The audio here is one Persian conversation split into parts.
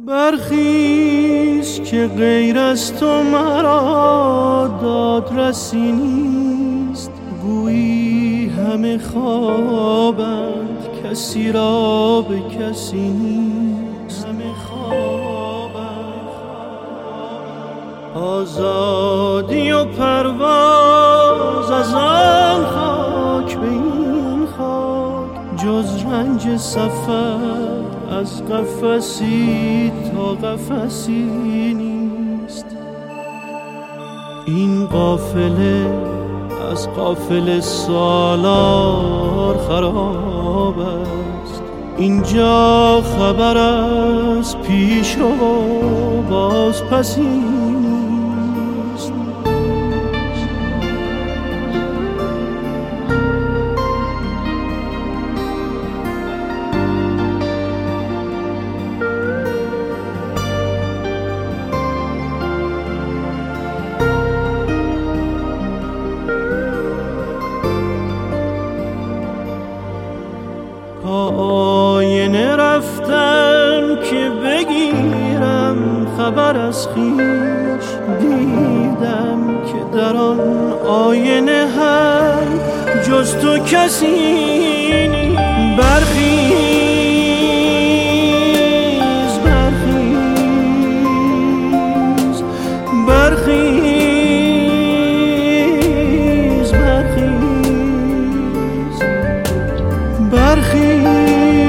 برخیز که غیر از تو مرا دادرسی نیست. گویی همه خوابند کسی را به کسی نیست. همه خوابند آزادی و پرواز از آن خاک به این خاک، جز رنج سفر از قفسی تا قفسی نیست. این قافله از قافله سالار خراب است. اینجا خبر از پیش و باز پسی نیست. آینه رفتم که بگیرم خبر از خویش. دیدم که در آن آینه هم جز تو کسی نیست. برخیز برخیز برخیز برخیز برخیز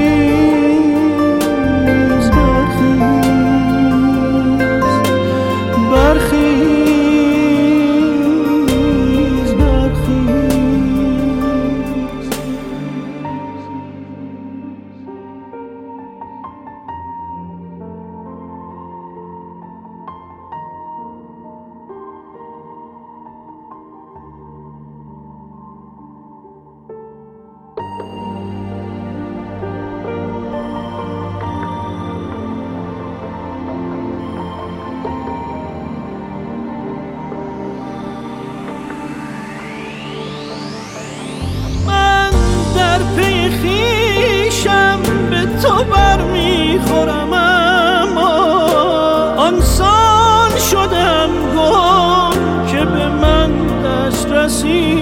خویشم به تو برمیخورم، اما آنسان شدم گم که به من دسترسی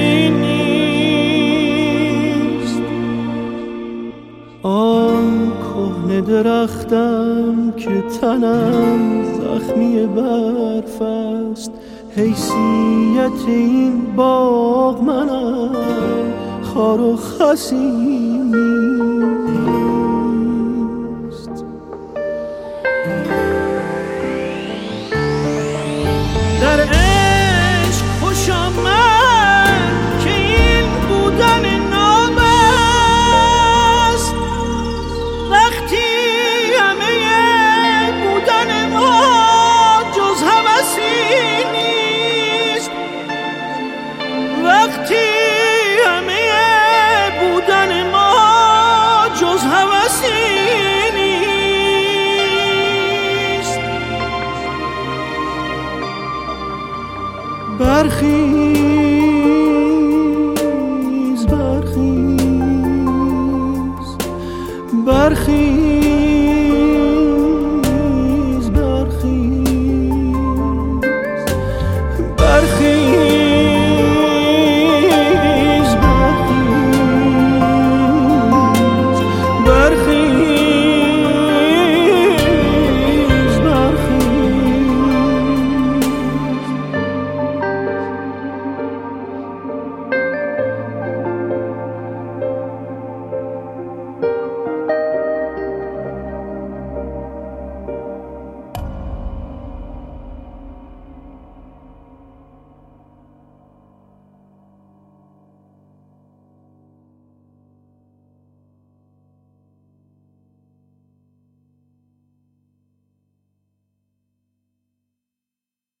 نیست. آن کهنه درختم که تنم زخمی برف است. حیثیت این باغ منم، خار و خسی نیست. در عشق خوش آمد که این بودن ناب است. وقتی همه بودن ما جز هوسی نیست. وقتی بودن ما جز هوسی نیست. برخیز برخیز برخیز